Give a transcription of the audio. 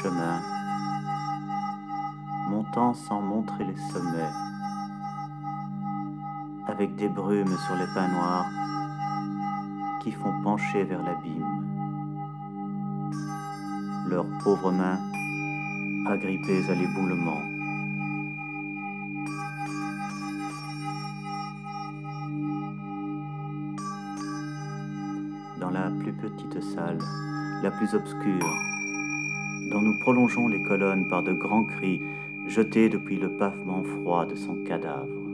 chemin, montant sans montrer les sommets, avec des brumes sur les pins noirs qui font pencher vers l'abîme, leurs pauvres mains agrippées à l'éboulement. Dans la plus petite salle, la plus obscure, dont nous prolongeons les colonnes par de grands cris jetés depuis le pavement froid de son cadavre.